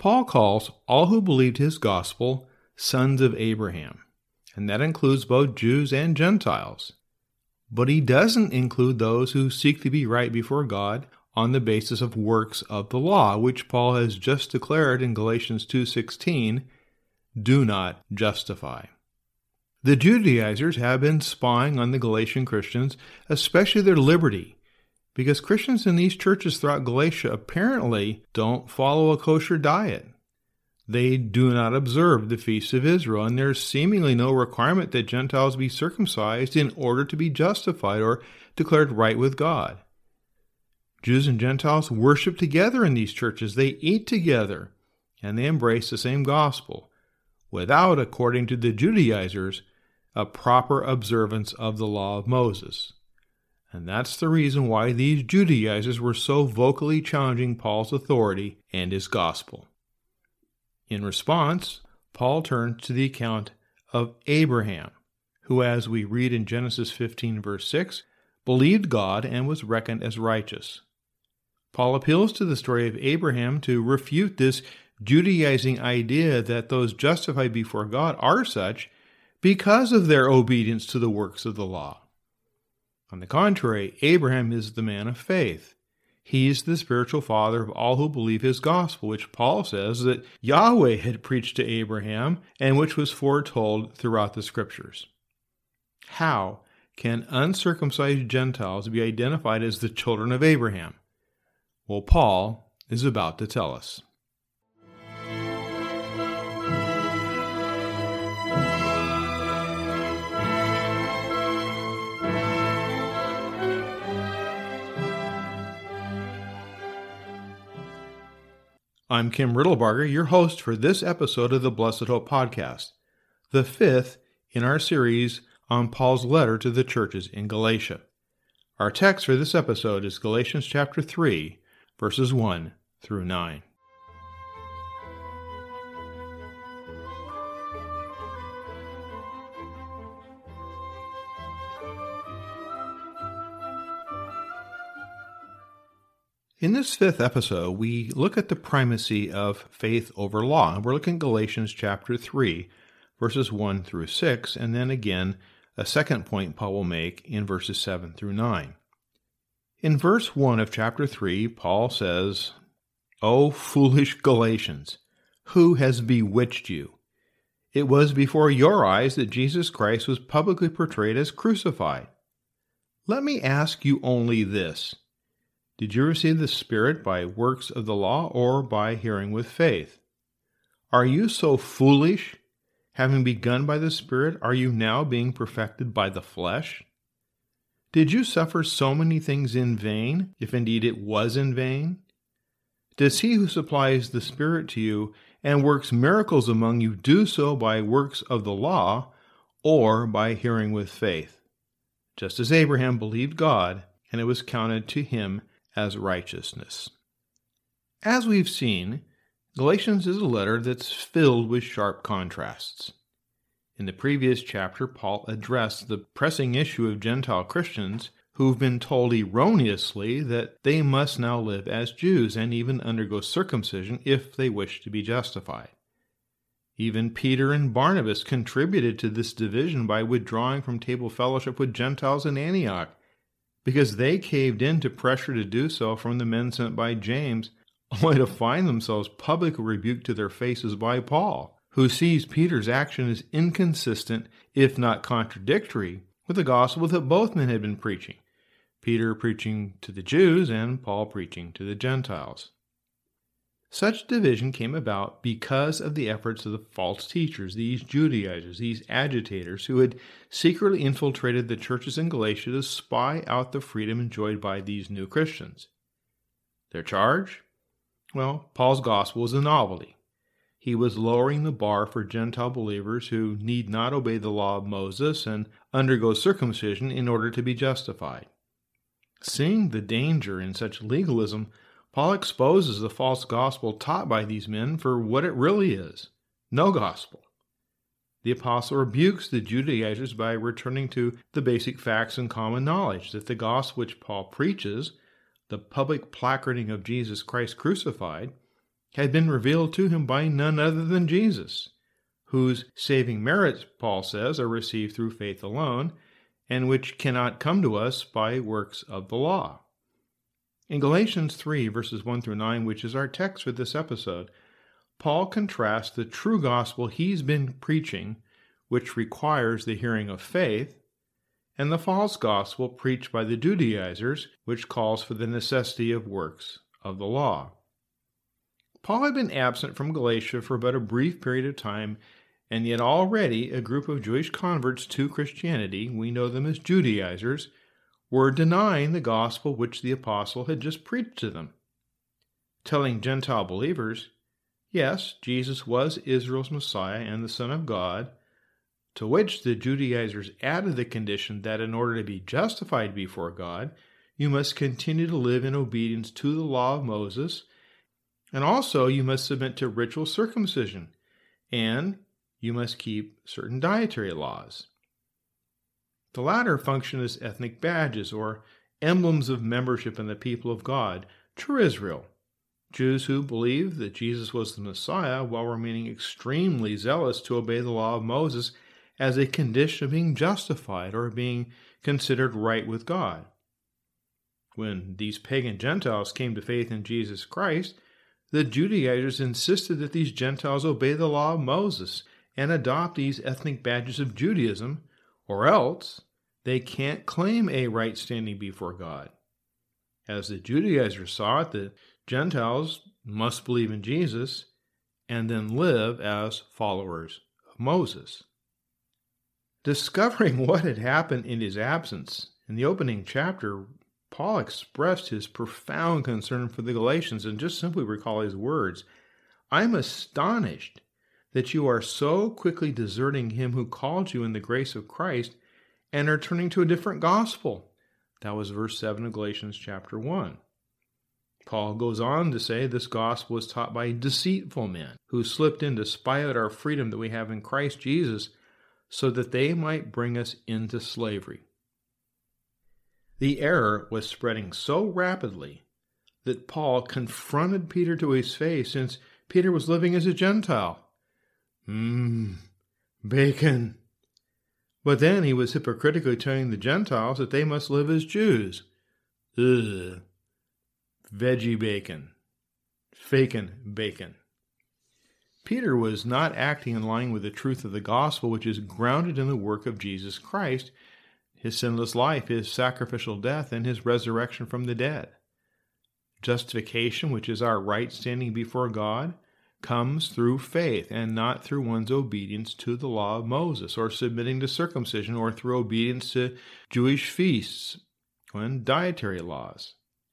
Paul calls all who believed his gospel sons of Abraham, and that includes both Jews and Gentiles. But he doesn't include those who seek to be right before God on the basis of works of the law, which Paul has just declared in Galatians 2:16, do not justify. The Judaizers have been spying on the Galatian Christians, especially their liberty, because Christians in these churches throughout Galatia apparently don't follow a kosher diet. They do not observe the feasts of Israel, and there's seemingly no requirement that Gentiles be circumcised in order to be justified or declared right with God. Jews and Gentiles worship together in these churches. They eat together, and they embrace the same gospel, without, according to the Judaizers, a proper observance of the law of Moses. And that's the reason why these Judaizers were so vocally challenging Paul's authority and his gospel. In response, Paul turns to the account of Abraham, who, as we read in Genesis 15, verse 6, believed God and was reckoned as righteous. Paul appeals to the story of Abraham to refute this Judaizing idea that those justified before God are such because of their obedience to the works of the law. On the contrary, Abraham is the man of faith. He's the spiritual father of all who believe his gospel, which Paul says that Yahweh had preached to Abraham and which was foretold throughout the Scriptures. How can uncircumcised Gentiles be identified as the children of Abraham? Well, Paul is about to tell us. I'm Kim Riddlebarger, your host for this episode of the Blessed Hope Podcast, the fifth in our series on Paul's letter to the churches in Galatia. Our text for this episode is Galatians chapter 3, verses 1 through 9. In this fifth episode, we look at the primacy of faith over law. And we're looking at Galatians chapter 3, verses 1 through 6, and then again, a second point Paul will make in verses 7 through 9. In verse 1 of chapter 3, Paul says, "O foolish Galatians, who has bewitched you? It was before your eyes that Jesus Christ was publicly portrayed as crucified. Let me ask you only this. Did you receive the Spirit by works of the law or by hearing with faith? Are you so foolish? Having begun by the Spirit, are you now being perfected by the flesh? Did you suffer so many things in vain, if indeed it was in vain? Does he who supplies the Spirit to you and works miracles among you do so by works of the law or by hearing with faith? Just as Abraham believed God, and it was counted to him as righteousness." As we've seen, Galatians is a letter that's filled with sharp contrasts. In the previous chapter, Paul addressed the pressing issue of Gentile Christians who've been told erroneously that they must now live as Jews and even undergo circumcision if they wish to be justified. Even Peter and Barnabas contributed to this division by withdrawing from table fellowship with Gentiles in Antioch, because they caved in to pressure to do so from the men sent by James, only to find themselves publicly rebuked to their faces by Paul, who sees Peter's action as inconsistent, if not contradictory, with the gospel that both men had been preaching, Peter preaching to the Jews and Paul preaching to the Gentiles. Such division came about because of the efforts of the false teachers, these Judaizers, these agitators who had secretly infiltrated the churches in Galatia to spy out the freedom enjoyed by these new Christians. Their charge? Well, Paul's gospel was a novelty. He was lowering the bar for Gentile believers who need not obey the law of Moses and undergo circumcision in order to be justified. Seeing the danger in such legalism, Paul exposes the false gospel taught by these men for what it really is, no gospel. The apostle rebukes the Judaizers by returning to the basic facts and common knowledge that the gospel which Paul preaches, the public placarding of Jesus Christ crucified, had been revealed to him by none other than Jesus, whose saving merits, Paul says, are received through faith alone, and which cannot come to us by works of the law. In Galatians 3, verses 1 through 9, which is our text for this episode, Paul contrasts the true gospel he's been preaching, which requires the hearing of faith, and the false gospel preached by the Judaizers, which calls for the necessity of works of the law. Paul had been absent from Galatia for but a brief period of time, and yet already a group of Jewish converts to Christianity, we know them as Judaizers, were denying the gospel which the apostle had just preached to them, telling Gentile believers, yes, Jesus was Israel's Messiah and the Son of God, to which the Judaizers added the condition that in order to be justified before God, you must continue to live in obedience to the law of Moses, and also you must submit to ritual circumcision, and you must keep certain dietary laws. The latter function as ethnic badges or emblems of membership in the people of God, true Israel, Jews who believed that Jesus was the Messiah while remaining extremely zealous to obey the law of Moses as a condition of being justified or being considered right with God. When these pagan Gentiles came to faith in Jesus Christ, the Judaizers insisted that these Gentiles obey the law of Moses and adopt these ethnic badges of Judaism, or else they can't claim a right standing before God. As the Judaizers saw it, the Gentiles must believe in Jesus and then live as followers of Moses. Discovering what had happened in his absence, in the opening chapter, Paul expressed his profound concern for the Galatians and just simply recall his words, "I'm astonished that you are so quickly deserting him who called you in the grace of Christ and are turning to a different gospel." That was verse 7 of Galatians chapter 1. Paul goes on to say this gospel was taught by deceitful men who slipped in to spy out our freedom that we have in Christ Jesus so that they might bring us into slavery. The error was spreading so rapidly that Paul confronted Peter to his face since Peter was living as a Gentile. Bacon. But then he was hypocritically telling the Gentiles that they must live as Jews. Veggie bacon. Fakin' bacon. Peter was not acting in line with the truth of the gospel, which is grounded in the work of Jesus Christ, his sinless life, his sacrificial death, and his resurrection from the dead. Justification, which is our right standing before God, comes through faith and not through one's obedience to the law of Moses or submitting to circumcision or through obedience to Jewish feasts and dietary laws.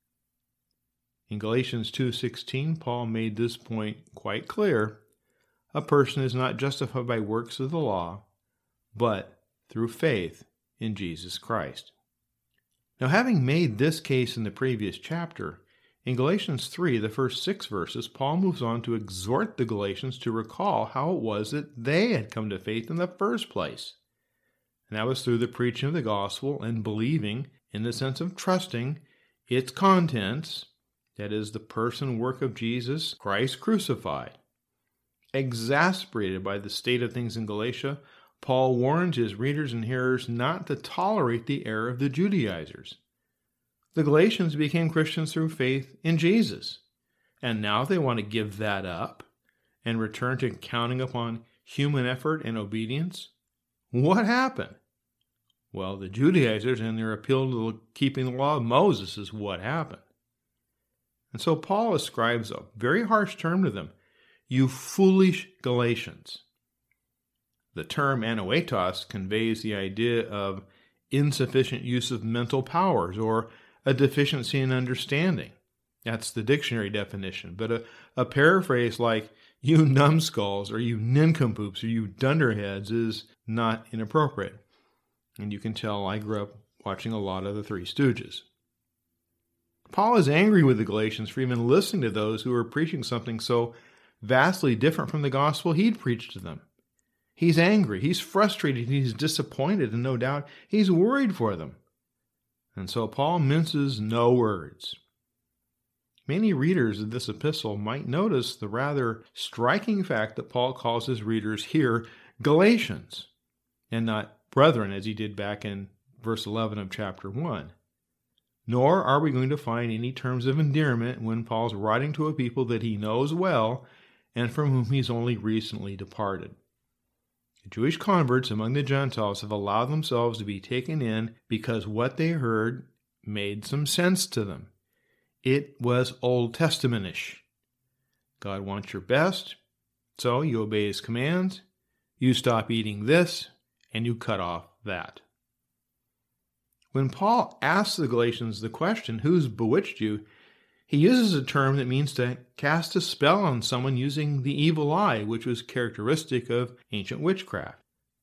In Galatians 2:16, Paul made this point quite clear. A person is not justified by works of the law, but through faith in Jesus Christ. Now, having made this case in the previous chapter, in Galatians 3, the first 6 verses, Paul moves on to exhort the Galatians to recall how it was that they had come to faith in the first place. And that was through the preaching of the gospel and believing, in the sense of trusting, its contents, that is, the person and work of Jesus Christ crucified. Exasperated by the state of things in Galatia, Paul warns his readers and hearers not to tolerate the error of the Judaizers. The Galatians became Christians through faith in Jesus, and now they want to give that up and return to counting upon human effort and obedience. What happened? Well, the Judaizers and their appeal to keeping the law of Moses is what happened. And so Paul ascribes a very harsh term to them. You foolish Galatians. The term anoetos conveys the idea of insufficient use of mental powers or a deficiency in understanding. That's the dictionary definition. But a paraphrase like, you numbskulls, or you nincompoops, or you dunderheads is not inappropriate. And you can tell I grew up watching a lot of the Three Stooges. Paul is angry with the Galatians for even listening to those who were preaching something so vastly different from the gospel he'd preached to them. He's angry, he's frustrated, he's disappointed, and no doubt he's worried for them. And so Paul minces no words. Many readers of this epistle might notice the rather striking fact that Paul calls his readers here Galatians, and not brethren as he did back in verse 11 of chapter 1. Nor are we going to find any terms of endearment when Paul's writing to a people that he knows well and from whom he's only recently departed. The Jewish converts among the Gentiles have allowed themselves to be taken in because what they heard made some sense to them. It was Old Testament-ish. God wants your best, so you obey his commands, you stop eating this, and you cut off that. When Paul asks the Galatians the question, who's bewitched you, he uses a term that means to cast a spell on someone using the evil eye, which was characteristic of ancient witchcraft.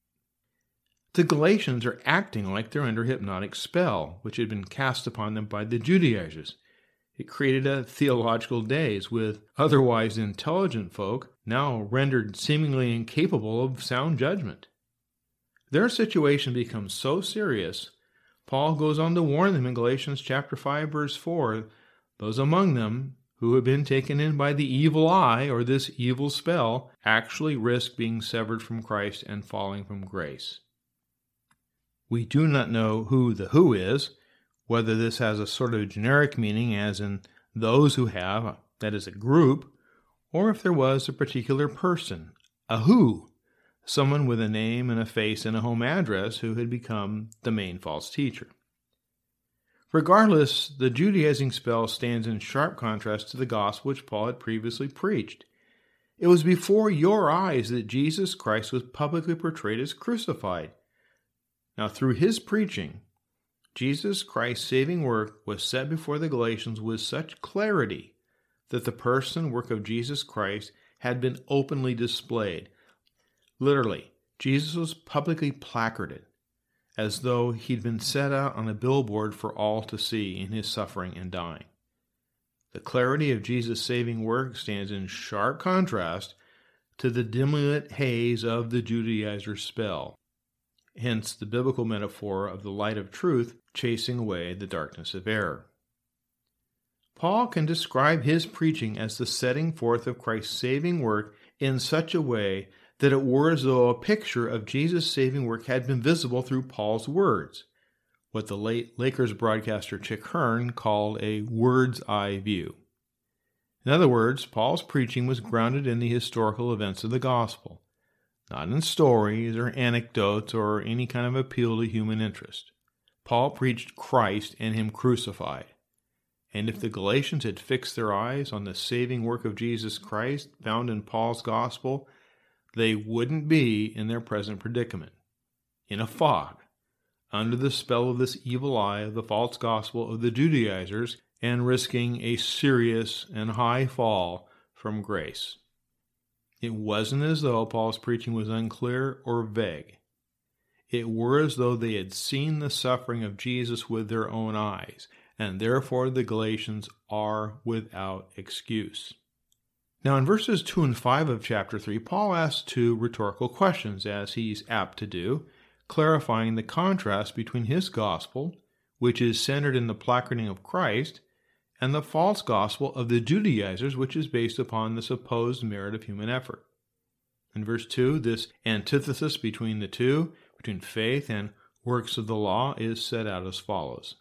The Galatians are acting like they're under hypnotic spell, which had been cast upon them by the Judaizers. It created a theological daze with otherwise intelligent folk now rendered seemingly incapable of sound judgment. Their situation becomes so serious, Paul goes on to warn them in Galatians chapter 5, verse 4, those among them who have been taken in by the evil eye or this evil spell actually risk being severed from Christ and falling from grace. We do not know who the who is, whether this has a sort of generic meaning as in those who have, that is a group, or if there was a particular person, a who, someone with a name and a face and a home address who had become the main false teacher. Regardless, the Judaizing spell stands in sharp contrast to the gospel which Paul had previously preached. It was before your eyes that Jesus Christ was publicly portrayed as crucified. Now, through his preaching, Jesus Christ's saving work was set before the Galatians with such clarity that the person and work of Jesus Christ had been openly displayed. Literally, Jesus was publicly placarded, as though he'd been set out on a billboard for all to see in his suffering and dying. The clarity of Jesus' saving work stands in sharp contrast to the dimly lit haze of the Judaizer spell. Hence the biblical metaphor of the light of truth chasing away the darkness of error. Paul can describe his preaching as the setting forth of Christ's saving work in such a way that it were as though a picture of Jesus' saving work had been visible through Paul's words, what the late Lakers broadcaster Chick Hearn called a word's eye view. In other words, Paul's preaching was grounded in the historical events of the gospel, not in stories or anecdotes or any kind of appeal to human interest. Paul preached Christ and him crucified. And if the Galatians had fixed their eyes on the saving work of Jesus Christ found in Paul's gospel, they wouldn't be in their present predicament, in a fog, under the spell of this evil eye of the false gospel of the Judaizers, and risking a serious and high fall from grace. It wasn't as though Paul's preaching was unclear or vague. It were as though they had seen the suffering of Jesus with their own eyes, and therefore the Galatians are without excuse. Now in verses 2 and 5 of chapter 3, Paul asks two rhetorical questions, as he's apt to do, clarifying the contrast between his gospel, which is centered in the placarding of Christ, and the false gospel of the Judaizers, which is based upon the supposed merit of human effort. In verse 2, this antithesis between the two, between faith and works of the law, is set out as follows.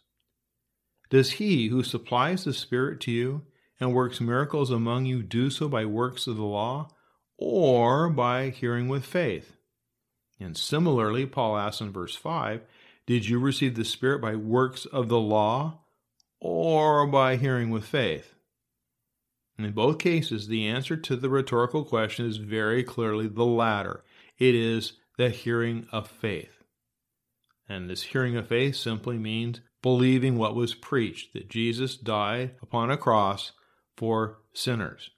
Does he who supplies the Spirit to you and works miracles among you do so by works of the law, or by hearing with faith? And similarly, Paul asks in verse 5, did you receive the Spirit by works of the law, or by hearing with faith? And in both cases, the answer to the rhetorical question is very clearly the latter. It is the hearing of faith. And this hearing of faith simply means believing what was preached, that Jesus died upon a cross for sinners.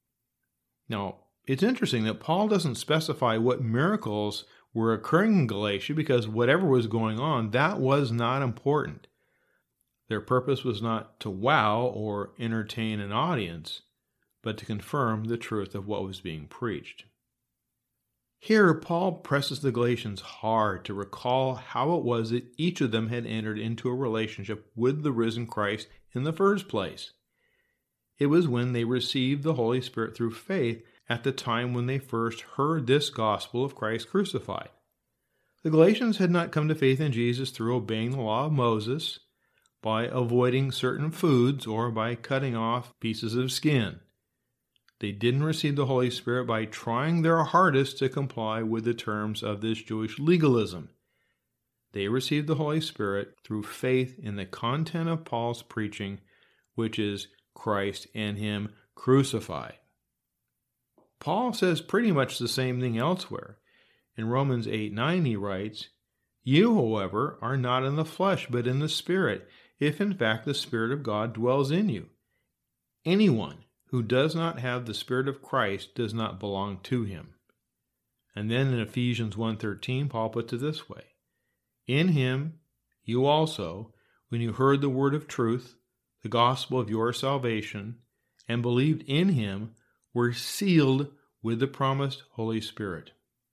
Now, it's interesting that Paul doesn't specify what miracles were occurring in Galatia, because whatever was going on, that was not important. Their purpose was not to wow or entertain an audience, but to confirm the truth of what was being preached. Here, Paul presses the Galatians hard to recall how it was that each of them had entered into a relationship with the risen Christ in the first place. It was when they received the Holy Spirit through faith at the time when they first heard this gospel of Christ crucified. The Galatians had not come to faith in Jesus through obeying the law of Moses, by avoiding certain foods, or by cutting off pieces of skin. They didn't receive the Holy Spirit by trying their hardest to comply with the terms of this Jewish legalism. They received the Holy Spirit through faith in the content of Paul's preaching, which is Christ and Him crucified. Paul says pretty much the same thing elsewhere. In Romans 8:9 he writes, "You, however, are not in the flesh, but in the Spirit, if in fact the Spirit of God dwells in you. Anyone who does not have the Spirit of Christ does not belong to Him." And then in Ephesians 1:13, Paul puts it this way, "In Him you also, when you heard the word of truth, the gospel of your salvation, and believed in Him, were sealed with the promised Holy Spirit."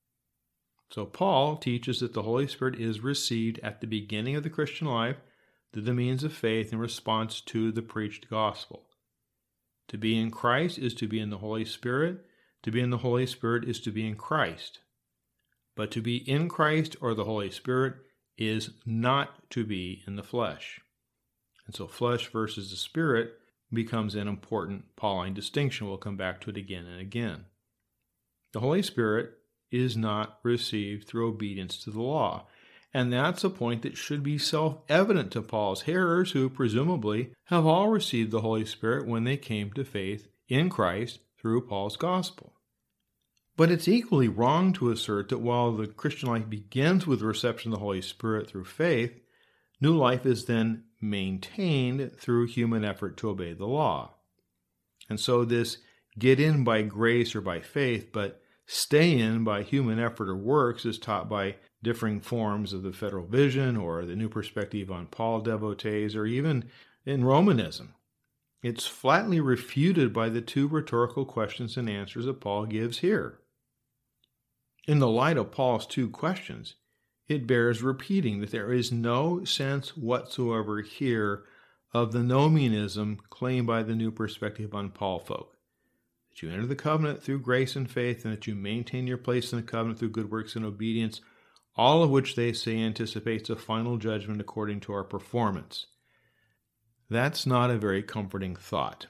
So Paul teaches that the Holy Spirit is received at the beginning of the Christian life through the means of faith in response to the preached gospel. To be in Christ is to be in the Holy Spirit. To be in the Holy Spirit is to be in Christ. But to be in Christ or the Holy Spirit is not to be in the flesh. And so flesh versus the Spirit becomes an important Pauline distinction. We'll come back to it again and again. The Holy Spirit is not received through obedience to the law. And that's a point that should be self-evident to Paul's hearers, who presumably have all received the Holy Spirit when they came to faith in Christ through Paul's gospel. But it's equally wrong to assert that while the Christian life begins with the reception of the Holy Spirit through faith, new life is then maintained through human effort to obey the law. And so this get in by grace or by faith, but stay in by human effort or works is taught by differing forms of the Federal Vision or the New Perspective on Paul devotees, or even in Romanism. It's flatly refuted by the two rhetorical questions and answers that Paul gives here. In the light of Paul's two questions, it bears repeating that there is no sense whatsoever here of the nomianism claimed by the New Perspective on Paul folk. That you enter the covenant through grace and faith, and that you maintain your place in the covenant through good works and obedience, all of which they say anticipates a final judgment according to our performance. That's not a very comforting thought.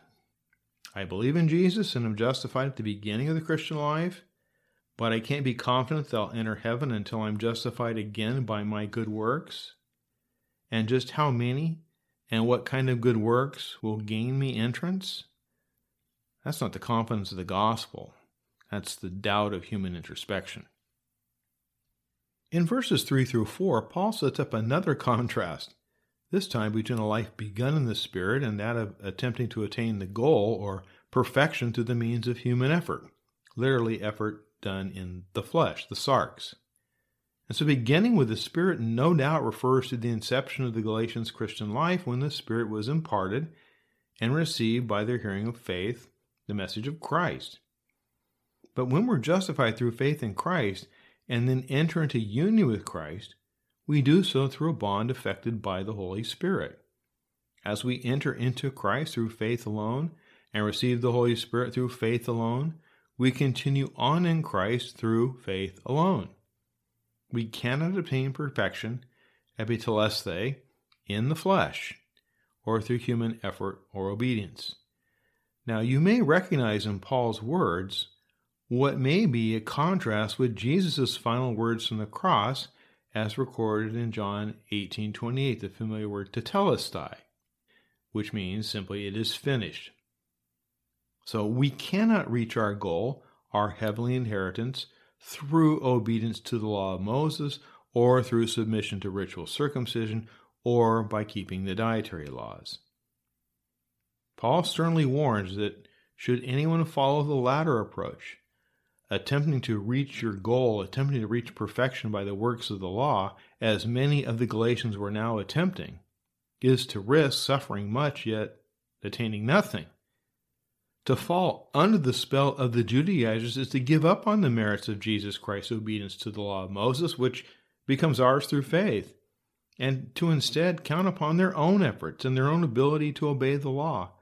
I believe in Jesus and am justified at the beginning of the Christian life, but I can't be confident that I'll enter heaven until I'm justified again by my good works. And just how many and what kind of good works will gain me entrance? That's not the confidence of the gospel. That's the doubt of human introspection. In verses 3 through 4, Paul sets up another contrast, this time between a life begun in the Spirit and that of attempting to attain the goal or perfection through the means of human effort, literally effort done in the flesh, the sarx. And so beginning with the Spirit no doubt refers to the inception of the Galatians' Christian life, when the Spirit was imparted and received by their hearing of faith, the message of Christ. But when we're justified through faith in Christ and then enter into union with Christ, we do so through a bond effected by the Holy Spirit. As we enter into Christ through faith alone and receive the Holy Spirit through faith alone, we continue on in Christ through faith alone. We cannot obtain perfection, epitelesthai, in the flesh, or through human effort or obedience. Now, you may recognize in Paul's words what may be a contrast with Jesus' final words from the cross, as recorded in John 18:28, the familiar word tetelestai, which means simply it is finished. So we cannot reach our goal, our heavenly inheritance, through obedience to the law of Moses, or through submission to ritual circumcision, or by keeping the dietary laws. Paul sternly warns that should anyone follow the latter approach, attempting to reach your goal, attempting to reach perfection by the works of the law, as many of the Galatians were now attempting, is to risk suffering much yet attaining nothing. To fall under the spell of the Judaizers is to give up on the merits of Jesus Christ's obedience to the law of Moses, which becomes ours through faith, and to instead count upon their own efforts and their own ability to obey the law.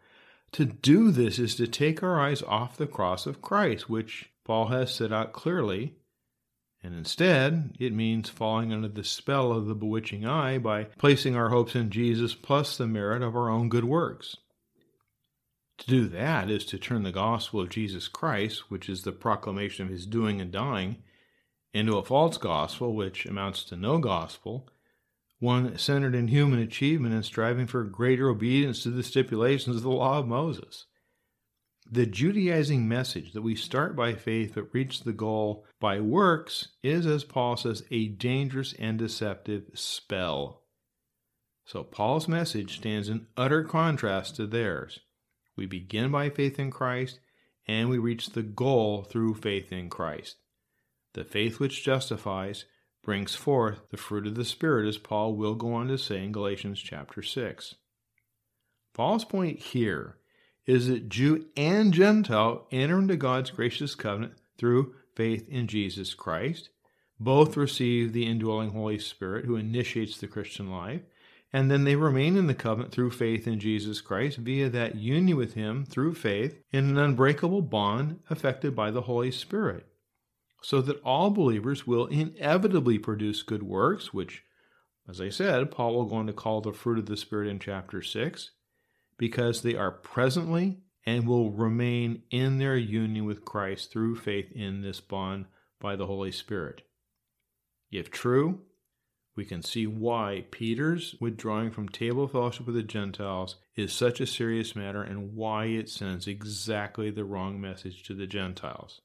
To do this is to take our eyes off the cross of Christ, which Paul has set out clearly, and instead it means falling under the spell of the bewitching eye by placing our hopes in Jesus plus the merit of our own good works. To do that is to turn the gospel of Jesus Christ, which is the proclamation of his doing and dying, into a false gospel, which amounts to no gospel, one centered in human achievement and striving for greater obedience to the stipulations of the law of Moses. The Judaizing message that we start by faith but reach the goal by works is, as Paul says, a dangerous and deceptive spell. So Paul's message stands in utter contrast to theirs. We begin by faith in Christ, and we reach the goal through faith in Christ. The faith which justifies brings forth the fruit of the Spirit, as Paul will go on to say in Galatians chapter 6. Paul's point here is that Jew and Gentile enter into God's gracious covenant through faith in Jesus Christ. Both receive the indwelling Holy Spirit who initiates the Christian life, and then they remain in the covenant through faith in Jesus Christ via that union with him through faith in an unbreakable bond affected by the Holy Spirit, so that all believers will inevitably produce good works, which, as I said, Paul will go on to call the fruit of the Spirit in chapter 6, because they are presently and will remain in their union with Christ through faith in this bond by the Holy Spirit. If true, we can see why Peter's withdrawing from table fellowship with the Gentiles is such a serious matter and why it sends exactly the wrong message to the Gentiles.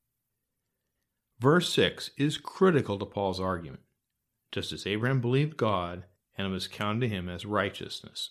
Verse 6 is critical to Paul's argument. Just as Abraham believed God, and it was counted to him as righteousness.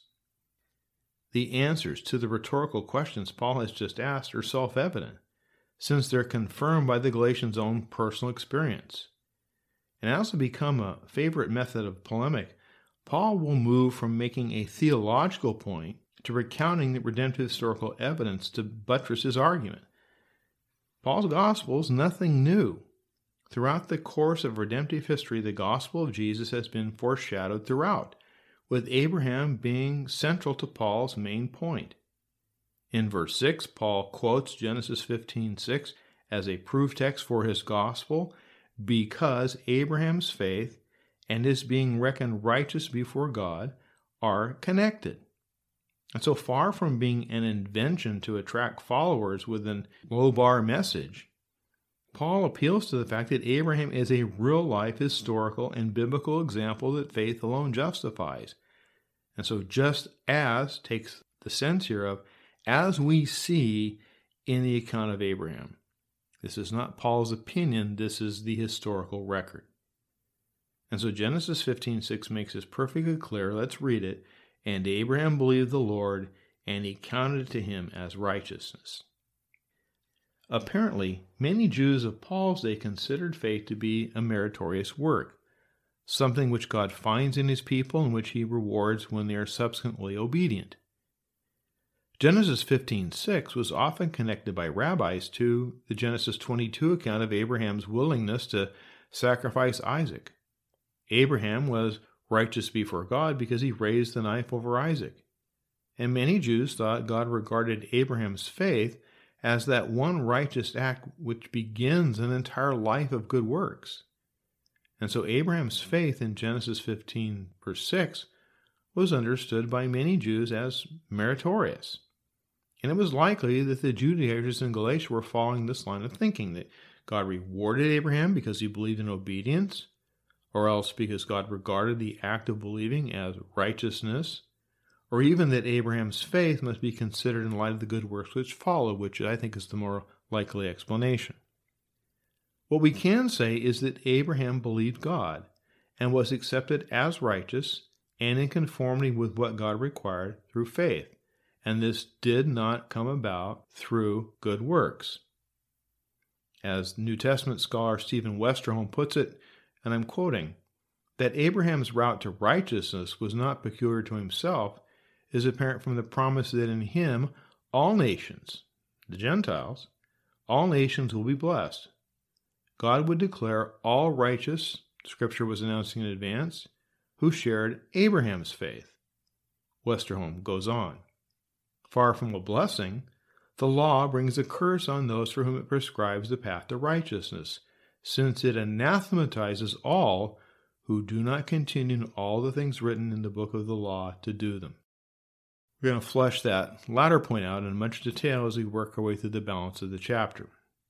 The answers to the rhetorical questions Paul has just asked are self-evident, since they're confirmed by the Galatians' own personal experience. And also become a favorite method of polemic, Paul will move from making a theological point to recounting the redemptive historical evidence to buttress his argument. Paul's gospel is nothing new. Throughout the course of redemptive history, the gospel of Jesus has been foreshadowed throughout, with Abraham being central to Paul's main point. In verse 6, Paul quotes Genesis 15:6 as a proof text for his gospel, because Abraham's faith and his being reckoned righteous before God are connected. And so far from being an invention to attract followers with an low-bar message, Paul appeals to the fact that Abraham is a real-life historical and biblical example that faith alone justifies. And so just as takes the sense here of, as we see in the account of Abraham. This is not Paul's opinion, this is the historical record. And so Genesis 15:6 makes this perfectly clear. Let's read it. And Abraham believed the Lord, and he counted it to him as righteousness. Apparently, many Jews of Paul's day considered faith to be a meritorious work, something which God finds in his people and which he rewards when they are subsequently obedient. Genesis 15:6 was often connected by rabbis to the Genesis 22 account of Abraham's willingness to sacrifice Isaac. Abraham was righteous before God because he raised the knife over Isaac. And many Jews thought God regarded Abraham's faith as that one righteous act which begins an entire life of good works. And so Abraham's faith in Genesis 15, verse 6, was understood by many Jews as meritorious. And it was likely that the Judaizers in Galatia were following this line of thinking, that God rewarded Abraham because he believed in obedience, or else because God regarded the act of believing as righteousness, or even that Abraham's faith must be considered in light of the good works which follow, which I think is the more likely explanation. What we can say is that Abraham believed God and was accepted as righteous and in conformity with what God required through faith, and this did not come about through good works. As New Testament scholar Stephen Westerholm puts it, and I'm quoting, that Abraham's route to righteousness was not peculiar to himself is apparent from the promise that in him all nations, the Gentiles, all nations will be blessed. God would declare all righteous, Scripture was announcing in advance, who shared Abraham's faith. Westerholm goes on. Far from a blessing, the law brings a curse on those for whom it prescribes the path to righteousness, since it anathematizes all who do not continue in all the things written in the book of the law to do them. We're going to flesh that latter point out in much detail as we work our way through the balance of the chapter.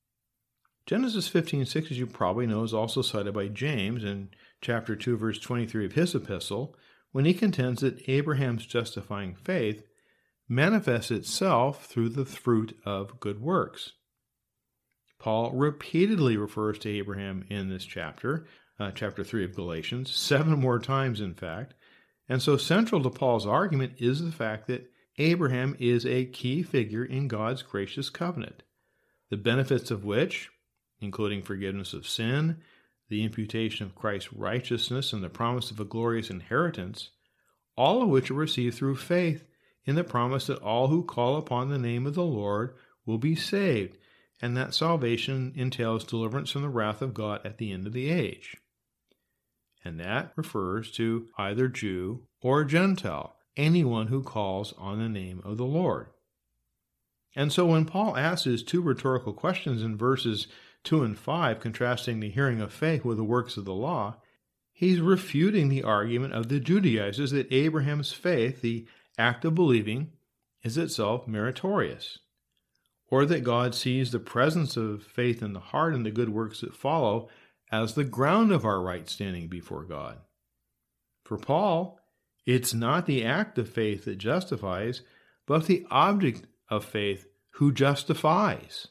Genesis 15:6, as you probably know, is also cited by James in chapter 2, verse 23 of his epistle, when he contends that Abraham's justifying faith manifests itself through the fruit of good works. Paul repeatedly refers to Abraham in this chapter, chapter 3 of Galatians, 7 more times in fact, and so central to Paul's argument is the fact that Abraham is a key figure in God's gracious covenant, the benefits of which, including forgiveness of sin, the imputation of Christ's righteousness, and the promise of a glorious inheritance, all of which are received through faith in the promise that all who call upon the name of the Lord will be saved, and that salvation entails deliverance from the wrath of God at the end of the age. And that refers to either Jew or Gentile, anyone who calls on the name of the Lord. And so when Paul asks his two rhetorical questions in verses 2 and 5, contrasting the hearing of faith with the works of the law, he's refuting the argument of the Judaizers that Abraham's faith, the act of believing, is itself meritorious, or that God sees the presence of faith in the heart and the good works that follow as the ground of our right standing before God. For Paul, it's not the act of faith that justifies, but the object of faith who justifies.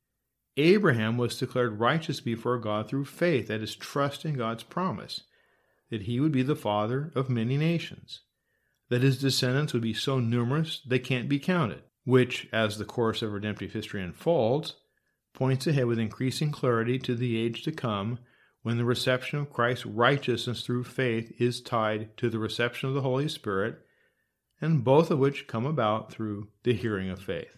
Abraham was declared righteous before God through faith, that is, trust in God's promise, that he would be the father of many nations, that his descendants would be so numerous they can't be counted, which, as the course of redemptive history unfolds, points ahead with increasing clarity to the age to come when the reception of Christ's righteousness through faith is tied to the reception of the Holy Spirit, and both of which come about through the hearing of faith.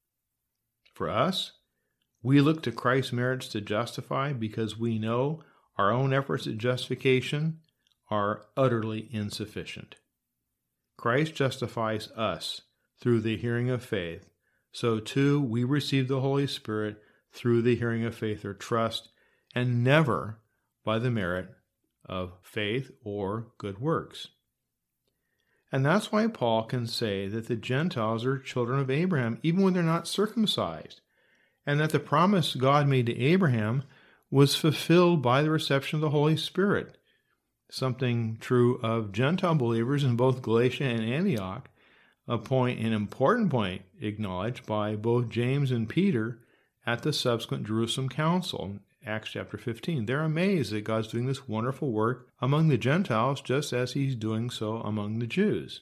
For us, we look to Christ's merits to justify because we know our own efforts at justification are utterly insufficient. Christ justifies us through the hearing of faith, so too we receive the Holy Spirit through the hearing of faith or trust, and never by the merit of faith or good works. And that's why Paul can say that the Gentiles are children of Abraham even when they're not circumcised, and that the promise God made to Abraham was fulfilled by the reception of the Holy Spirit, something true of Gentile believers in both Galatia and Antioch, an important point acknowledged by both James and Peter at the subsequent Jerusalem Council, Acts chapter 15. They're amazed that God's doing this wonderful work among the Gentiles just as he's doing so among the Jews.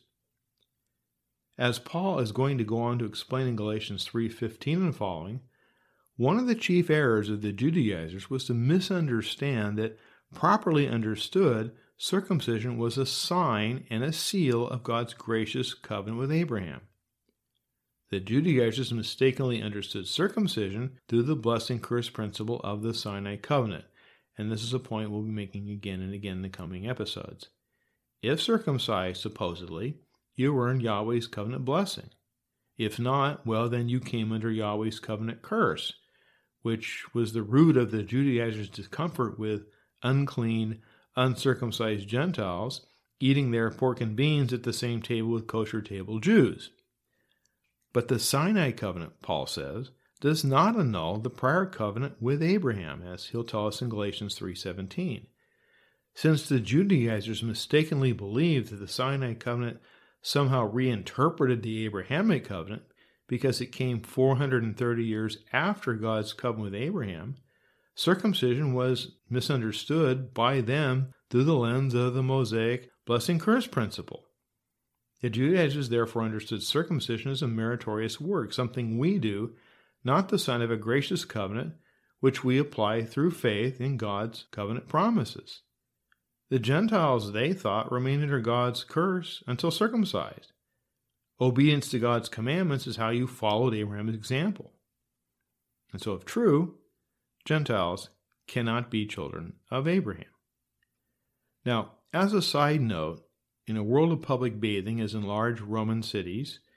As Paul is going to go on to explain in Galatians 3:15 and following, one of the chief errors of the Judaizers was to misunderstand that, properly understood, circumcision was a sign and a seal of God's gracious covenant with Abraham. The Judaizers mistakenly understood circumcision through the blessing-curse principle of the Sinai covenant, and this is a point we'll be making again and again in the coming episodes. If circumcised, supposedly, you earned Yahweh's covenant blessing. If not, well, then you came under Yahweh's covenant curse, which was the root of the Judaizers' discomfort with unclean, uncircumcised Gentiles eating their pork and beans at the same table with kosher table Jews. But the Sinai covenant, Paul says, does not annul the prior covenant with Abraham, as he'll tell us in Galatians 3:17. Since the Judaizers mistakenly believed that the Sinai covenant somehow reinterpreted the Abrahamic covenant because it came 430 years after God's covenant with Abraham, circumcision was misunderstood by them through the lens of the Mosaic blessing-curse principle. The Judaizers therefore understood circumcision as a meritorious work, something we do, not the sign of a gracious covenant, which we apply through faith in God's covenant promises. The Gentiles, they thought, remained under God's curse until circumcised. Obedience to God's commandments is how you followed Abraham's example. And so if true, Gentiles cannot be children of Abraham. Now, as a side note, in a world of public bathing as in large Roman cities,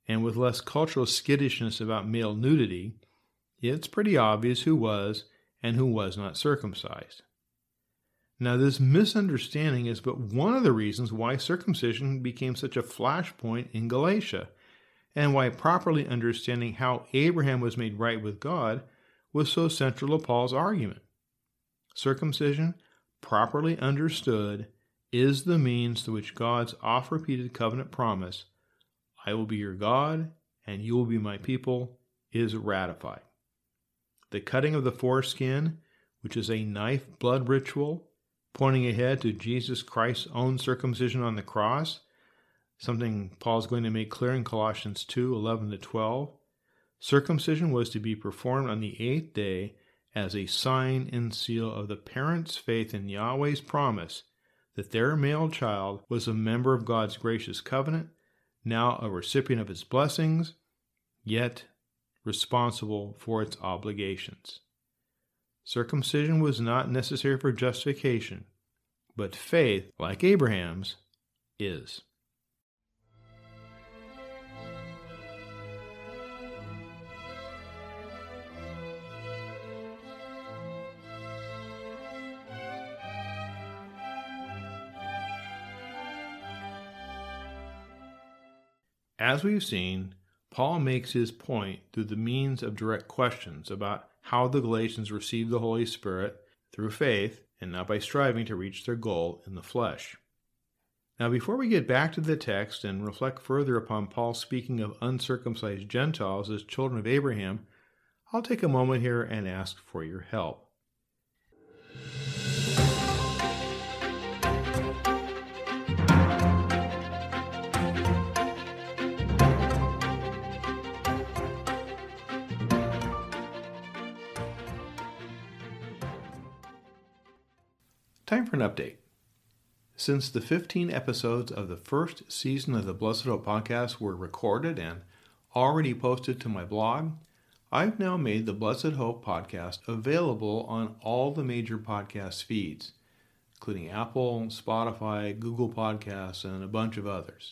and with less cultural skittishness about male nudity, it's pretty obvious who was and who was not circumcised. Now, this misunderstanding is but one of the reasons why circumcision became such a flashpoint in Galatia, and why properly understanding how Abraham was made right with God was so central to Paul's argument. Circumcision, properly understood, is the means to which God's oft-repeated covenant promise, "I will be your God, and you will be my people," is ratified. The cutting of the foreskin, which is a knife blood ritual, pointing ahead to Jesus Christ's own circumcision on the cross, something Paul's going to make clear in Colossians 2:11-12. Circumcision was to be performed on the 8th day as a sign and seal of the parents' faith in Yahweh's promise that their male child was a member of God's gracious covenant, now a recipient of his blessings, yet responsible for its obligations. Circumcision was not necessary for justification, but faith, like Abraham's, is. As we've seen, Paul makes his point through the means of direct questions about how the Galatians received the Holy Spirit through faith and not by striving to reach their goal in the flesh. Now, before we get back to the text and reflect further upon Paul speaking of uncircumcised Gentiles as children of Abraham, I'll take a moment here and ask for your help. Time for an update. Since the 15 episodes of the first season of the Blessed Hope podcast were recorded and already posted to my blog, I've now made the Blessed Hope podcast available on all the major podcast feeds, including Apple, Spotify, Google Podcasts, and a bunch of others.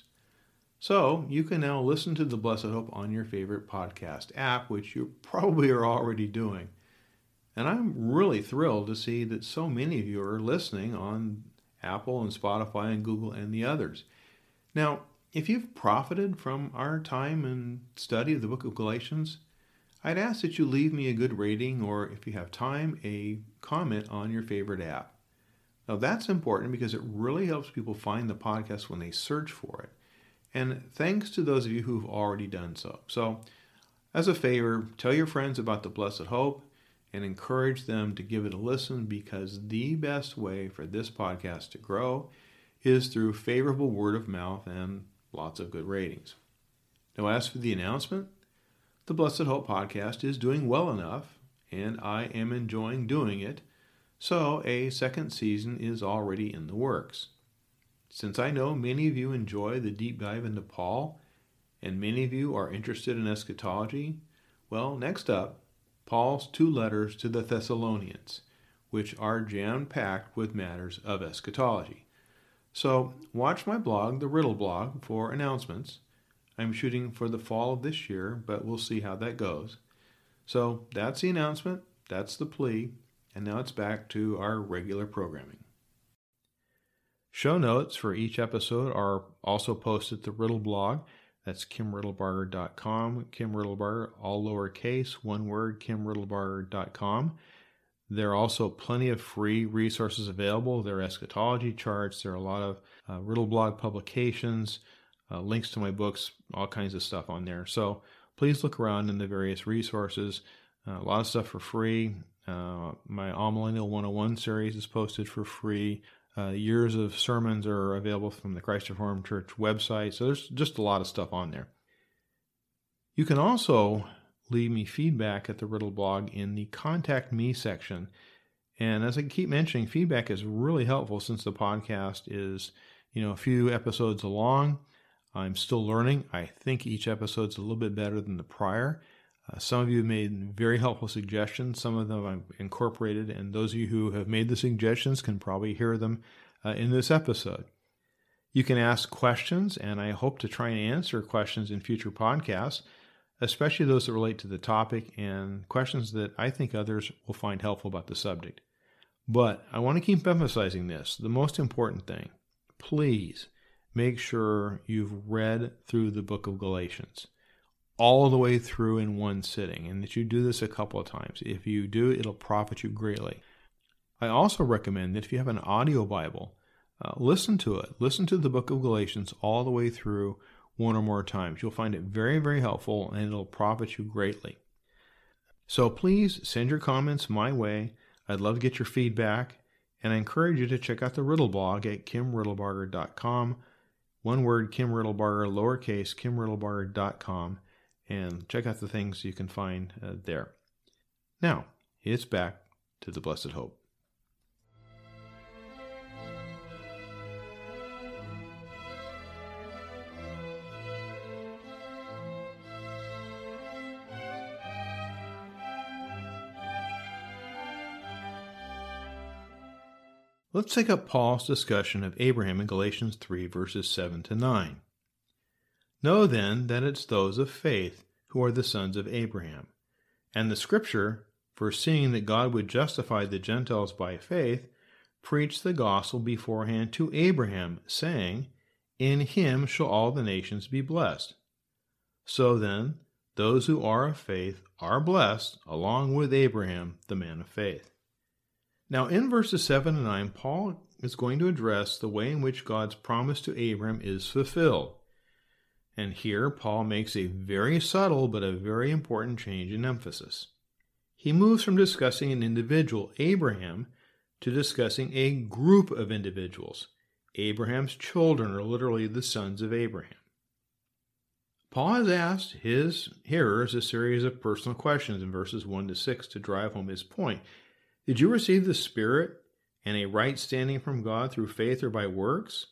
So you can now listen to the Blessed Hope on your favorite podcast app, which you probably are already doing. And I'm really thrilled to see that so many of you are listening on Apple and Spotify and Google and the others. Now, if you've profited from our time and study of the book of Galatians, I'd ask that you leave me a good rating, or if you have time, a comment on your favorite app. Now, that's important because it really helps people find the podcast when they search for it. And thanks to those of you who've already done so. So, as a favor, tell your friends about the Blessed Hope and encourage them to give it a listen, because the best way for this podcast to grow is through favorable word of mouth and lots of good ratings. Now, as for the announcement, the Blessed Hope podcast is doing well enough, and I am enjoying doing it, so a second season is already in the works. Since I know many of you enjoy the deep dive into Paul, and many of you are interested in eschatology, well, next up, Paul's 2 letters to the Thessalonians, which are jam-packed with matters of eschatology. So watch my blog, the Riddle Blog, for announcements. I'm shooting for the fall of this year, but we'll see how that goes. So that's the announcement, that's the plea, and now it's back to our regular programming. Show notes for each episode are also posted at the Riddle Blog. That's KimRiddlebarger.com. Kim Riddlebarger, all lowercase, one word, KimRiddlebarger.com. There are also plenty of free resources available. There are eschatology charts. There are a lot of Riddle Blog publications, links to my books, all kinds of stuff on there. So please look around in the various resources. A lot of stuff for free. My All-Millennial 101 series is posted for free. Years of sermons are available from the Christ Reformed Church website. So there's just a lot of stuff on there. You can also leave me feedback at the Riddle Blog in the Contact Me section. And as I keep mentioning, feedback is really helpful since the podcast is, a few episodes along. I'm still learning. I think each episode's a little bit better than the prior. Some of you have made very helpful suggestions. Some of them I've incorporated, and those of you who have made the suggestions can probably hear them in this episode. You can ask questions, and I hope to try and answer questions in future podcasts, especially those that relate to the topic and questions that I think others will find helpful about the subject. But I want to keep emphasizing this. The most important thing, please make sure you've read through the book of Galatians all the way through in one sitting, and that you do this a couple of times. If you do, it'll profit you greatly. I also recommend that if you have an audio Bible, listen to it. Listen to the book of Galatians all the way through one or more times. You'll find it very, very helpful, and it'll profit you greatly. So please send your comments my way. I'd love to get your feedback, and I encourage you to check out the Riddle blog at kimriddlebarger.com. One word, Kim Riddlebarger, lowercase, kimriddlebarger.com, and check out the things you can find there. Now, it's back to the Blessed Hope. Let's take up Paul's discussion of Abraham in Galatians 3, verses 7 to 9. Know then that it's those of faith who are the sons of Abraham. And the Scripture, foreseeing that God would justify the Gentiles by faith, preached the gospel beforehand to Abraham, saying, In him shall all the nations be blessed. So then, those who are of faith are blessed, along with Abraham, the man of faith. Now, in verses 7 and 9, Paul is going to address the way in which God's promise to Abraham is fulfilled. And here, Paul makes a very subtle but a very important change in emphasis. He moves from discussing an individual, Abraham, to discussing a group of individuals. Abraham's children are literally the sons of Abraham. Paul has asked his hearers a series of personal questions in verses 1 to 6 to drive home his point. Did you receive the Spirit and a right standing from God through faith or by works?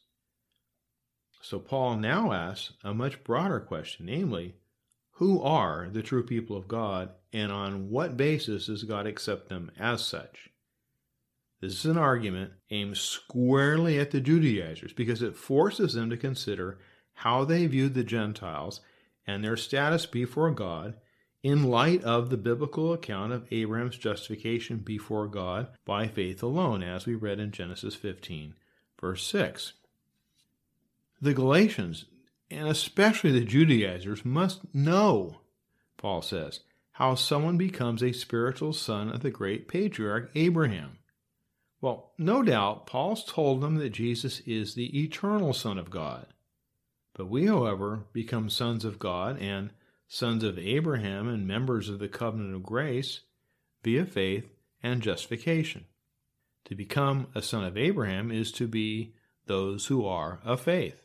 So Paul now asks a much broader question, namely, who are the true people of God, and on what basis does God accept them as such? This is an argument aimed squarely at the Judaizers because it forces them to consider how they viewed the Gentiles and their status before God in light of the biblical account of Abraham's justification before God by faith alone, as we read in Genesis 15, verse 6. The Galatians, and especially the Judaizers, must know, Paul says, how someone becomes a spiritual son of the great patriarch Abraham. Well, no doubt, Paul's told them that Jesus is the eternal Son of God. But we, however, become sons of God and sons of Abraham and members of the covenant of grace via faith and justification. To become a son of Abraham is to be those who are of faith.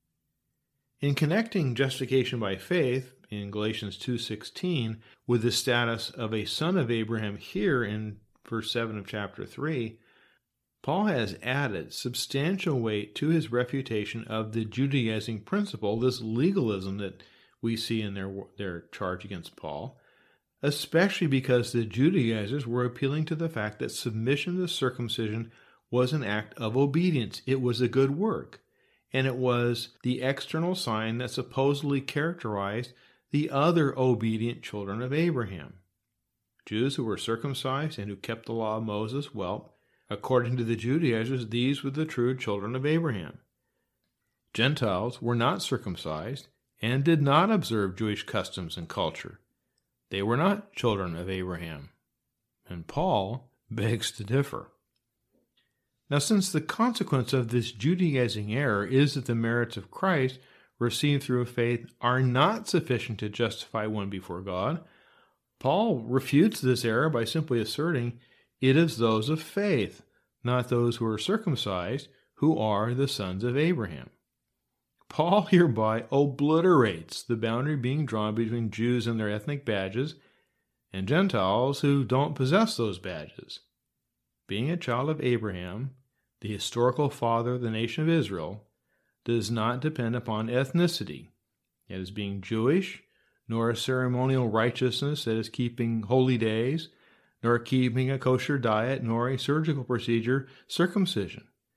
In connecting justification by faith in Galatians 2:16 with the status of a son of Abraham here in verse 7 of chapter 3, Paul has added substantial weight to his refutation of the Judaizing principle, this legalism that we see in their charge against Paul, especially because the Judaizers were appealing to the fact that submission to circumcision was an act of obedience. It was a good work, and it was the external sign that supposedly characterized the other obedient children of Abraham. Jews who were circumcised and who kept the law of Moses, well, according to the Judaizers, these were the true children of Abraham. Gentiles were not circumcised and did not observe Jewish customs and culture. They were not children of Abraham. And Paul begs to differ. Now, since the consequence of this Judaizing error is that the merits of Christ received through faith are not sufficient to justify one before God, Paul refutes this error by simply asserting it is those of faith, not those who are circumcised, who are the sons of Abraham. Paul hereby obliterates the boundary being drawn between Jews and their ethnic badges and Gentiles who don't possess those badges. Being a child of Abraham, the historical father of the nation of Israel, does not depend upon ethnicity, that is, being Jewish, nor a ceremonial righteousness, that is, keeping holy days, nor keeping a kosher diet, nor a surgical procedure, circumcision.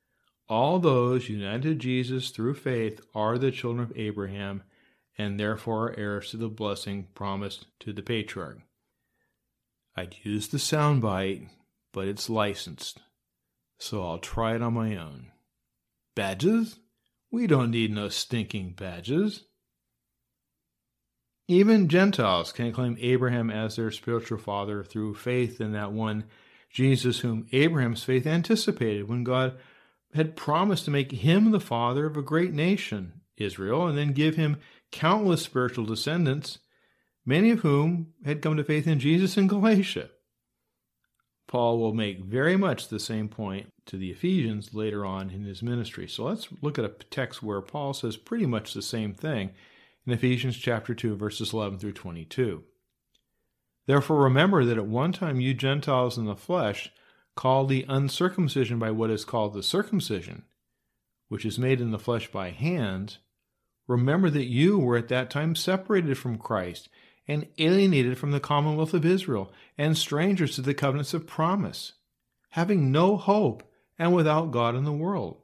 All those united to Jesus through faith are the children of Abraham, and therefore are heirs to the blessing promised to the patriarch. I'd use the soundbite, but it's licensed, so I'll try it on my own. Badges? We don't need no stinking badges. Even Gentiles can claim Abraham as their spiritual father through faith in that one Jesus whom Abraham's faith anticipated when God had promised to make him the father of a great nation, Israel, and then give him countless spiritual descendants, many of whom had come to faith in Jesus in Galatia. Paul will make very much the same point to the Ephesians later on in his ministry. So let's look at a text where Paul says pretty much the same thing in Ephesians chapter 2, verses 11 through 22. Therefore remember that at one time you Gentiles in the flesh, called the uncircumcision by what is called the circumcision, which is made in the flesh by hands, remember that you were at that time separated from Christ and alienated from the commonwealth of Israel, and strangers to the covenants of promise, having no hope and without God in the world.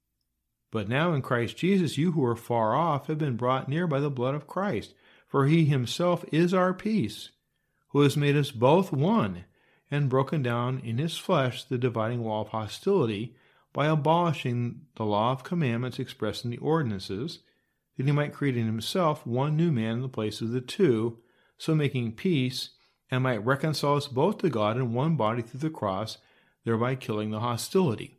But now in Christ Jesus, you who are far off have been brought near by the blood of Christ, for he himself is our peace, who has made us both one, and broken down in his flesh the dividing wall of hostility by abolishing the law of commandments expressed in the ordinances, that he might create in himself one new man in the place of the two, so making peace, and might reconcile us both to God in one body through the cross, thereby killing the hostility.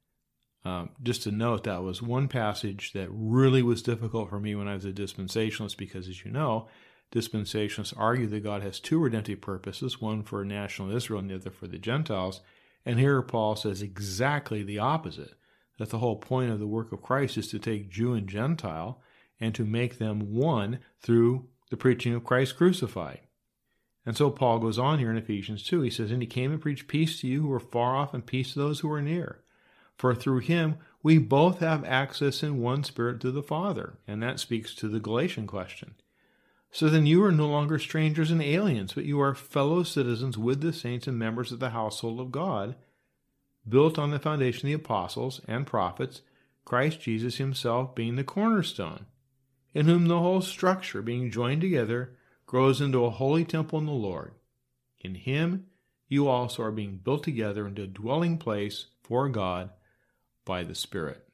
Just to note, that was one passage that really was difficult for me when I was a dispensationalist, because as you know, dispensationalists argue that God has two redemptive purposes, one for national Israel and the other for the Gentiles. And here Paul says exactly the opposite, that the whole point of the work of Christ is to take Jew and Gentile and to make them one through the preaching of Christ crucified. And so Paul goes on here in Ephesians 2. He says, and he came and preached peace to you who are far off and peace to those who are near. For through him we both have access in one spirit to the Father. And that speaks to the Galatian question. So then you are no longer strangers and aliens, but you are fellow citizens with the saints and members of the household of God, built on the foundation of the apostles and prophets, Christ Jesus himself being the cornerstone, in whom the whole structure, being joined together, grows into a holy temple in the Lord. In him you also are being built together into a dwelling place for God by the Spirit.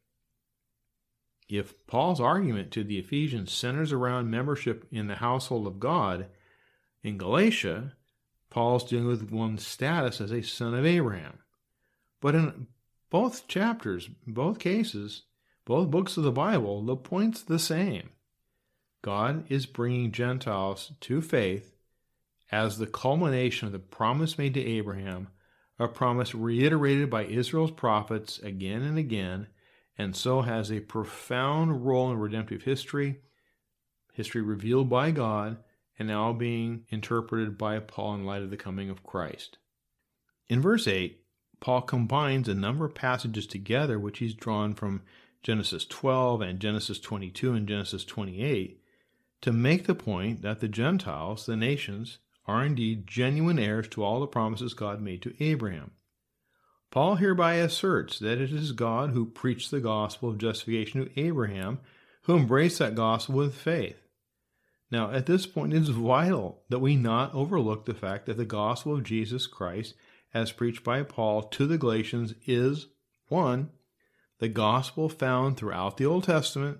If Paul's argument to the Ephesians centers around membership in the household of God, in Galatia, Paul's dealing with one's status as a son of Abraham. But in both chapters, both cases, both books of the Bible, the point's the same. God is bringing Gentiles to faith as the culmination of the promise made to Abraham, a promise reiterated by Israel's prophets again and again, and so has a profound role in redemptive history revealed by God, and now being interpreted by Paul in light of the coming of Christ. In verse 8, Paul combines a number of passages together which he's drawn from Genesis 12 and Genesis 22 and Genesis 28, to make the point that the Gentiles, the nations, are indeed genuine heirs to all the promises God made to Abraham. Paul hereby asserts that it is God who preached the gospel of justification to Abraham, who embraced that gospel with faith. Now, at this point, it is vital that we not overlook the fact that the gospel of Jesus Christ, as preached by Paul to the Galatians, is 1. The gospel found throughout the Old Testament,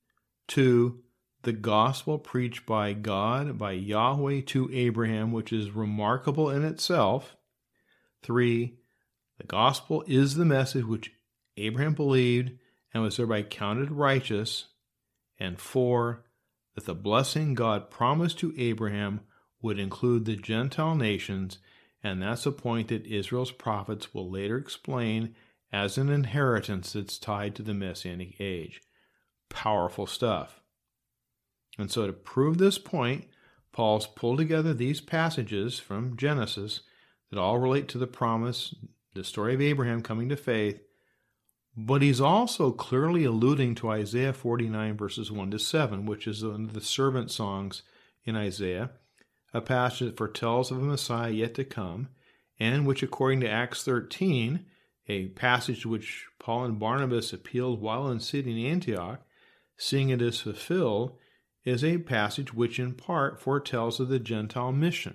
2. The gospel preached by God, by Yahweh to Abraham, which is remarkable in itself. 3. The gospel is the message which Abraham believed and was thereby counted righteous. And 4. That the blessing God promised to Abraham would include the Gentile nations, and that's a point that Israel's prophets will later explain as an inheritance that's tied to the Messianic age. Powerful stuff. And so to prove this point, Paul's pulled together these passages from Genesis that all relate to the promise, the story of Abraham coming to faith, but he's also clearly alluding to Isaiah 49 verses 1 to 7, which is one of the servant songs in Isaiah, a passage that foretells of a Messiah yet to come, and which, according to Acts 13, a passage which Paul and Barnabas appealed while in city in Antioch, seeing it is fulfilled, is a passage which in part foretells of the Gentile mission.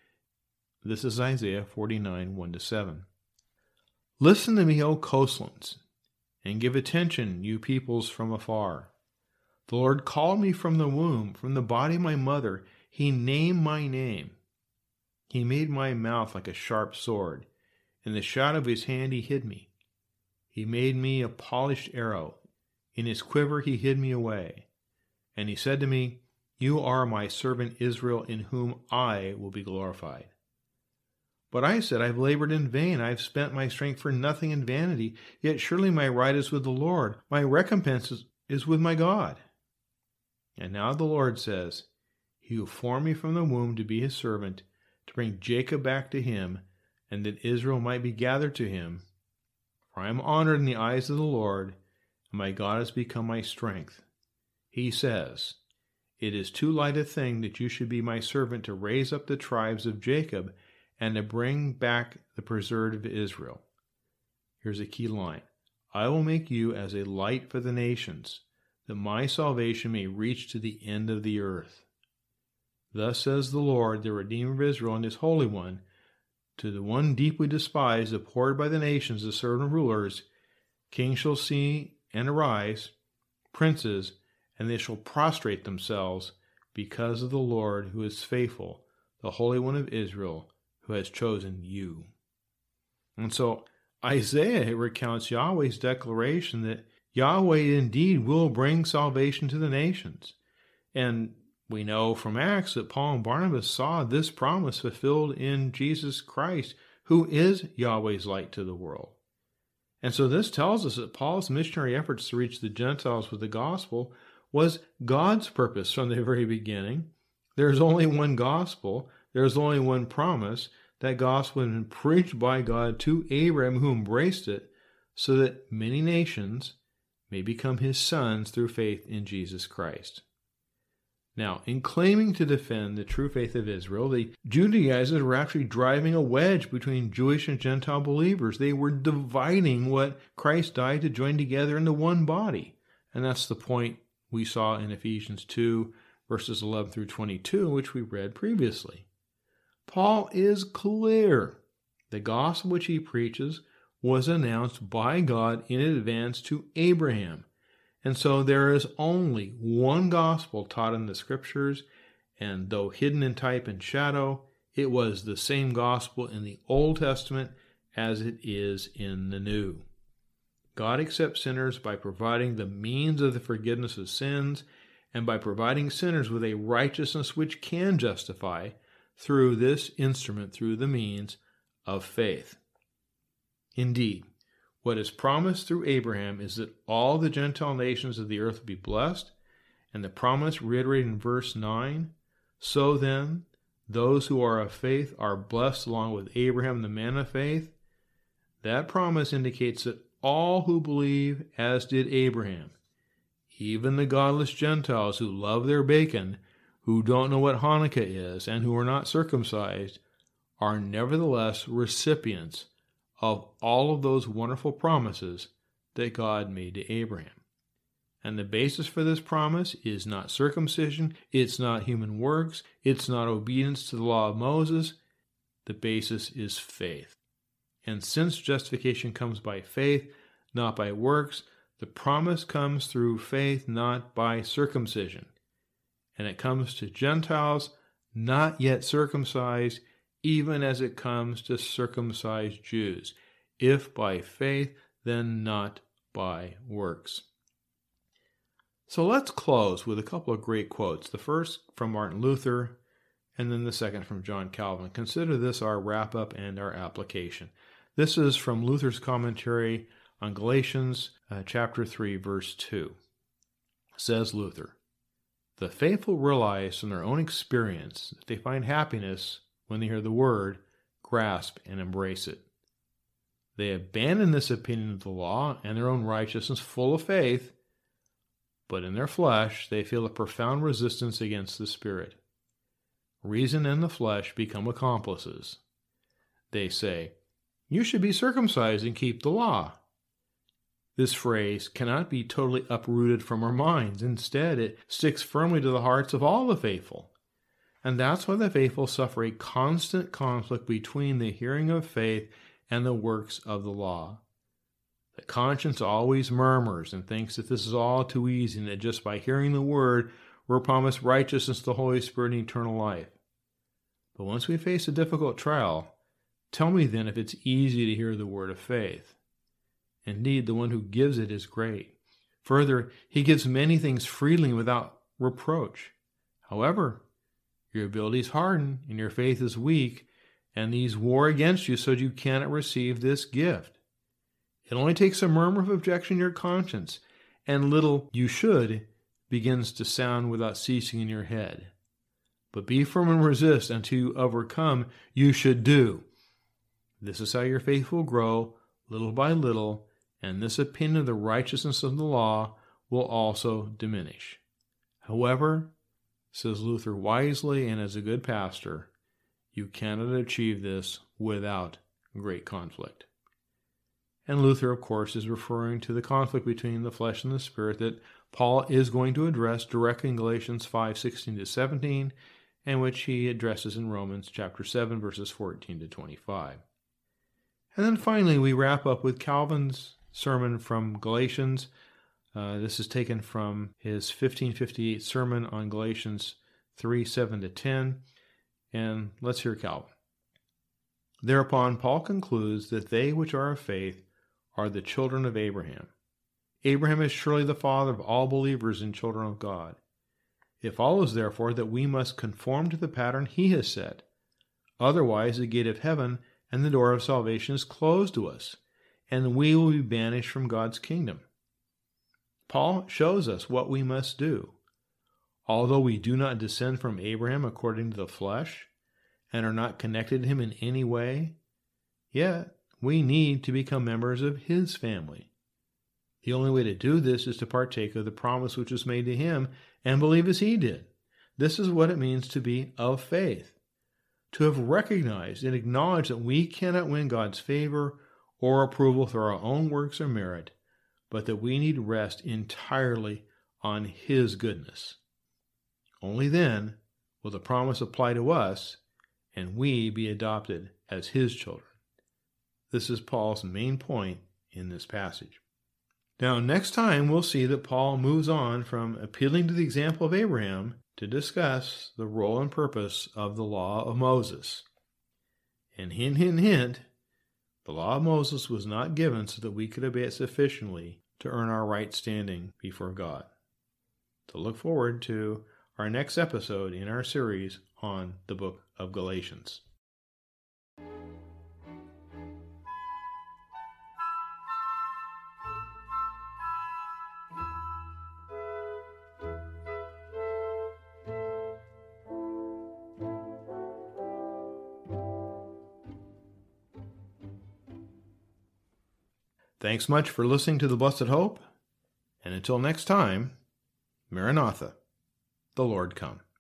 This is Isaiah 49, 1-7. Listen to me, O coastlands, and give attention, you peoples from afar. The Lord called me from the womb, from the body of my mother. He named my name. He made my mouth like a sharp sword. In the shadow of his hand he hid me. He made me a polished arrow. In his quiver he hid me away. And he said to me, You are my servant Israel, in whom I will be glorified. But I said, I've labored in vain. I've spent my strength for nothing in vanity. Yet surely my right is with the Lord. My recompense is with my God. And now the Lord says, He who formed me from the womb to be his servant, to bring Jacob back to him, and that Israel might be gathered to him. For I am honored in the eyes of the Lord, and my God has become my strength. He says, It is too light a thing that you should be my servant to raise up the tribes of Jacob and to bring back the preserved of Israel. Here's a key line. I will make you as a light for the nations, that my salvation may reach to the end of the earth. Thus says the Lord, the Redeemer of Israel and his Holy One, to the one deeply despised, abhorred by the nations, the servant rulers, kings shall see and arise, princes, and they shall prostrate themselves because of the Lord who is faithful, the Holy One of Israel, who has chosen you. And so Isaiah recounts Yahweh's declaration that Yahweh indeed will bring salvation to the nations. And we know from Acts that Paul and Barnabas saw this promise fulfilled in Jesus Christ, who is Yahweh's light to the world. And so this tells us that Paul's missionary efforts to reach the Gentiles with the gospel was God's purpose from the very beginning. There's only one gospel. There's only one promise. That gospel had been preached by God to Abraham, who embraced it, so that many nations may become his sons through faith in Jesus Christ. Now, in claiming to defend the true faith of Israel, the Judaizers were actually driving a wedge between Jewish and Gentile believers. They were dividing what Christ died to join together into one body. And that's the point we saw in Ephesians 2, verses 11 through 22, which we read previously. Paul is clear. The gospel which he preaches was announced by God in advance to Abraham. And so there is only one gospel taught in the scriptures, and though hidden in type and shadow, it was the same gospel in the Old Testament as it is in the New. God accepts sinners by providing the means of the forgiveness of sins, and by providing sinners with a righteousness which can justify through this instrument, through the means of faith. Indeed, what is promised through Abraham is that all the Gentile nations of the earth will be blessed, and the promise reiterated in verse 9, So then, those who are of faith are blessed along with Abraham, the man of faith. That promise indicates that all who believe as did Abraham, even the godless Gentiles who love their bacon, who don't know what Hanukkah is, and who are not circumcised, are nevertheless recipients of all of those wonderful promises that God made to Abraham. And the basis for this promise is not circumcision, it's not human works, it's not obedience to the law of Moses. The basis is faith. And since justification comes by faith, not by works, the promise comes through faith, not by circumcision. And it comes to Gentiles not yet circumcised, even as it comes to circumcised Jews. If by faith, then not by works. So let's close with a couple of great quotes. The first from Martin Luther, and then the second from John Calvin. Consider this our wrap-up and our application. This is from Luther's commentary on Galatians chapter 3, verse 2. Says Luther, "The faithful realize from their own experience that they find happiness when they hear the word, grasp, and embrace it. They abandon this opinion of the law and their own righteousness full of faith, but in their flesh they feel a profound resistance against the Spirit. Reason and the flesh become accomplices. They say, 'You should be circumcised and keep the law.' This phrase cannot be totally uprooted from our minds. Instead, it sticks firmly to the hearts of all the faithful. And that's why the faithful suffer a constant conflict between the hearing of faith and the works of the law. The conscience always murmurs and thinks that this is all too easy and that just by hearing the word, we're promised righteousness, the Holy Spirit, and eternal life. But once we face a difficult trial, tell me then if it's easy to hear the word of faith. Indeed, the one who gives it is great. Further, he gives many things freely without reproach. However, your abilities harden and your faith is weak, and these war against you so that you cannot receive this gift. It only takes a murmur of objection in your conscience, and little "you should" begins to sound without ceasing in your head. But be firm and resist until you overcome "you should do." This is how your faith will grow, little by little, and this opinion of the righteousness of the law will also diminish. However, says Luther wisely and as a good pastor, you cannot achieve this without great conflict. And Luther, of course, is referring to the conflict between the flesh and the spirit that Paul is going to address directly in Galatians 5:16-17, and which he addresses in Romans chapter 7, verses 14 to 25. And then finally, we wrap up with Calvin's sermon from Galatians. This is taken from his 1558 sermon on Galatians 3:7-10. And let's hear Calvin. Thereupon Paul concludes that they which are of faith are the children of Abraham. Abraham is surely the father of all believers and children of God. It follows, therefore, that we must conform to the pattern he has set. Otherwise, the gate of heaven and the door of salvation is closed to us, and we will be banished from God's kingdom. Paul shows us what we must do. Although we do not descend from Abraham according to the flesh, and are not connected to him in any way, yet we need to become members of his family. The only way to do this is to partake of the promise which was made to him and believe as he did. This is what it means to be of faith, to have recognized and acknowledged that we cannot win God's favor or approval through our own works or merit, but that we need rest entirely on his goodness. Only then will the promise apply to us and we be adopted as his children. This is Paul's main point in this passage. Now, next time we'll see that Paul moves on from appealing to the example of Abraham to discuss the role and purpose of the law of Moses. And hint, hint, hint, the law of Moses was not given so that we could obey it sufficiently to earn our right standing before God. To look forward to our next episode in our series on the book of Galatians. Thanks much for listening to The Blessed Hope, and until next time, Maranatha, the Lord come.